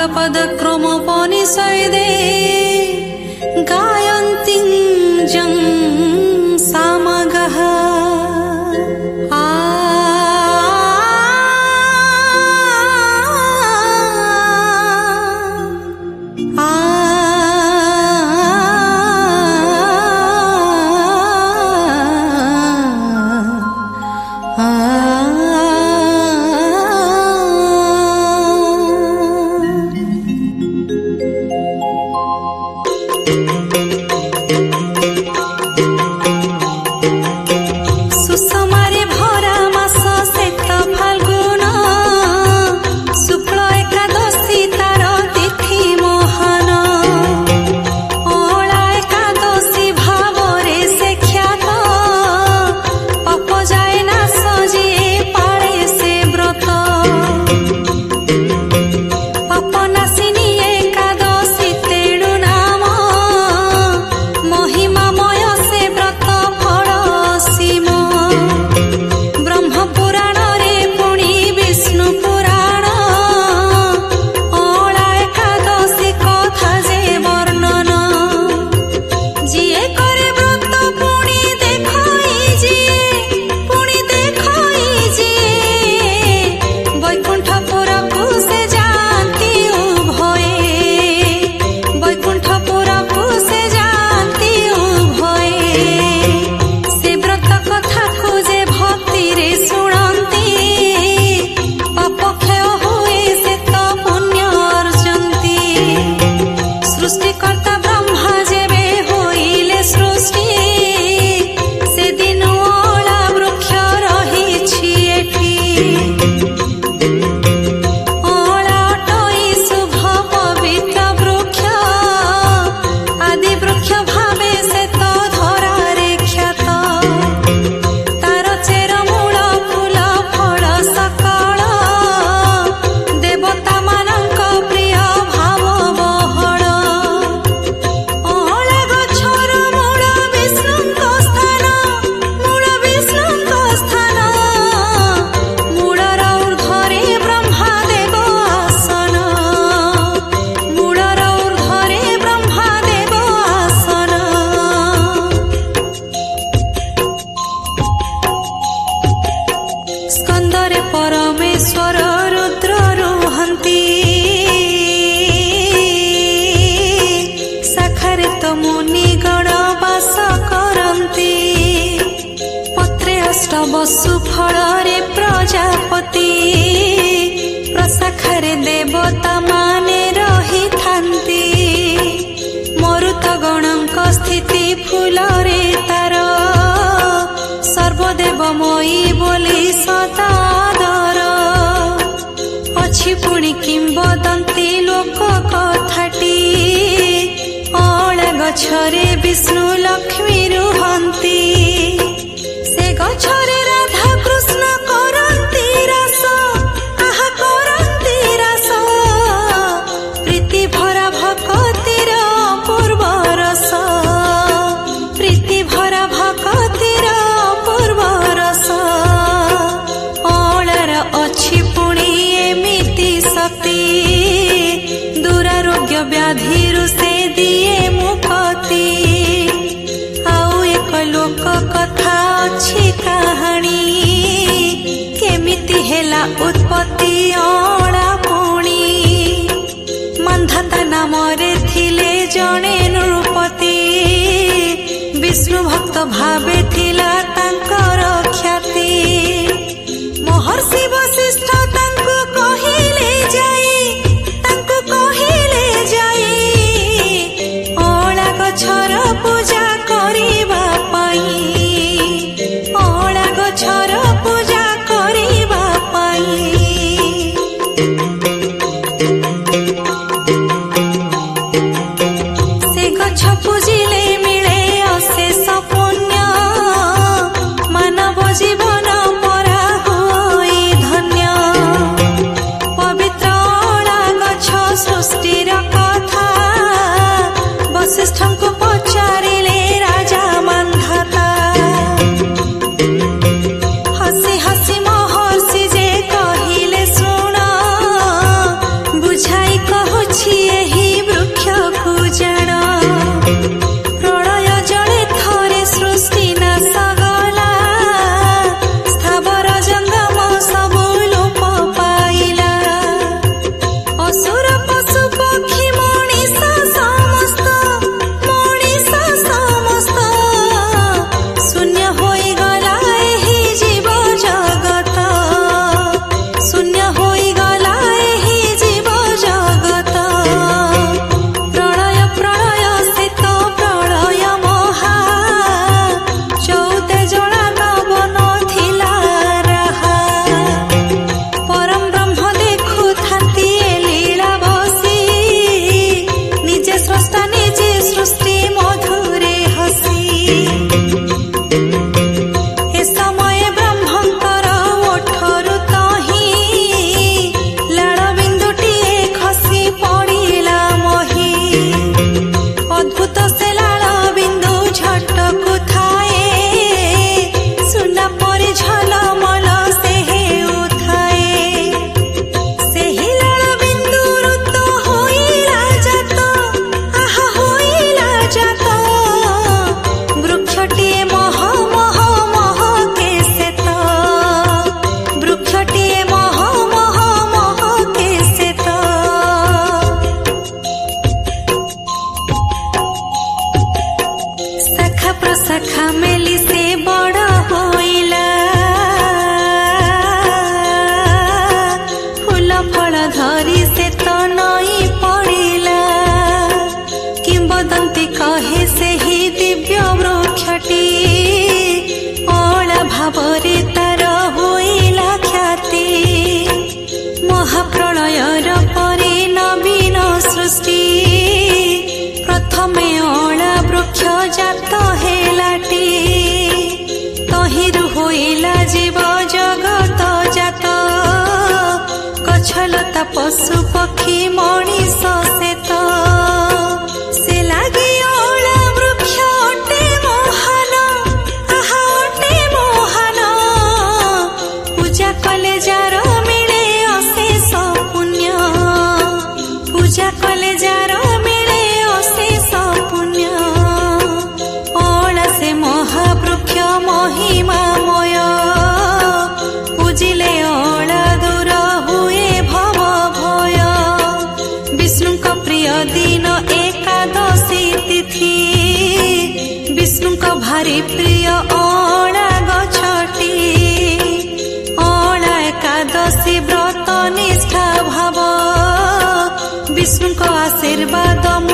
पद क्रम पनिषदे गायन्ति जं सामगः बसु फलरे प्रजापति प्रशाखारे देवता माने रही थांती मरुत गणक स्थिति फूलरे तार सर्वदेवमयी बोली सदादर अछि पुणी किंबदंती लोक कथाटी अला गछरे विष्णु लक्ष्मी रुहंती से गछरे राधा कृष्ण करंती रस आहा करंती रस प्रीति भरा भक्तिर पूर्व रस प्रीति भरा भक्तिर पूर्व रस अलार अछि पुणी एमिति शक्ति दुरारोग्य व्याधिरु से दिए मुक्ति आउ एक लोक कथा अछि कहानी केमिति हेला उत्पत्ति अला पुणी मान्धाता नामरे थिले जणे नृपति विष्णु भक्त भावे थिला तांकर ख्याति महर्षि वशिष्ठ तांको कहिले जाई अला गछर पूजा करिबा पाई अला गछर पूजा करिबा पाई से गछ पूजिले मिले अशेष पुण्य होइला जीव जगत जात गछलता पशु पक्षी मणिष सेत से लागे अला वृक्ष अटे मोहन आहा अटे मोहन पूजा कले जार मिले अशेष पुण्य पूजा कले जार मिले अशेष पुण्य अला से महावृक्ष महिमामय पूजिले अला दूर हुए भव भय विष्णु का प्रिय दिन एकादशी तिथि विष्णु का भारी प्रिय अला गछटी अला एकादशी व्रत निष्ठा भाव विष्णु का आशीर्वाद